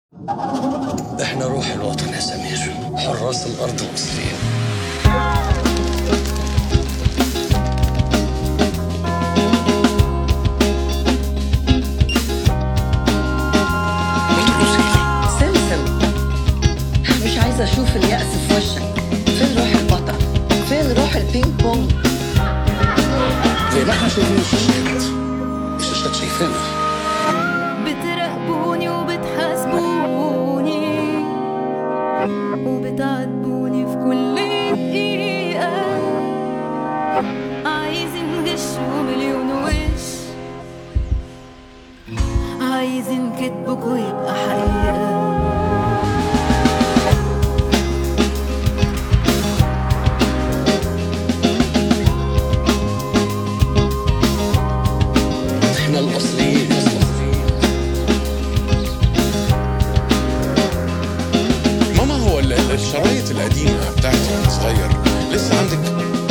احنا روح الوطن يا سمير، حراس الارض المصريين. سمسم، مش عايزة أشوف اليأس في وشك. فين روح البطل؟ فين روح البينج بونج؟ زي ما احنا شايفين الشاشات شايفانا. بتراقبوني وبتحاسبوني وبتعاتبوني في كل دقيقة، عايزين غش ومليون وش، عايزين كدبكوا يبقى حقيقة. احنا الاصليين. ماما، هو الشرايط القديمة بتاعتي وانا صغير لسه عندك؟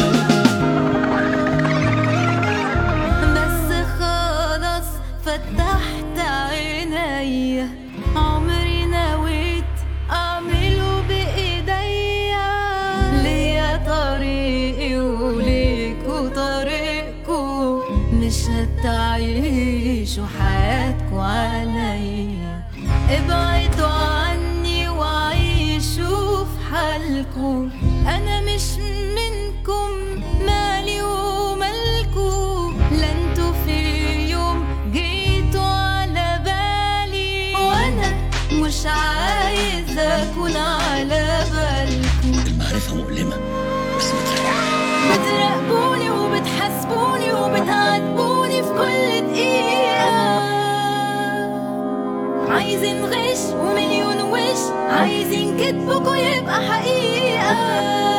بس خلاص فتحت عينيا، عمري نويت اعمله بايديا، ليا طريقي وليكوا طريقكوا، مش هتعيشوا حياتكوا عليا، ابعدوا عني وعيشوا في حالكوا، انا مش منكم، مالي ومالكوا، لا انتوا في يوم جيتوا على بالي، وانا مش عايزة اكون على بالكوا. المعرفة مؤلمة بس بتريح. بتراقبوني وبتحاسبوني وبتعاتبوني في كل دقيقة، عايزين غش ومليون وش، عايزين كدبكوا يبقى حقيقة.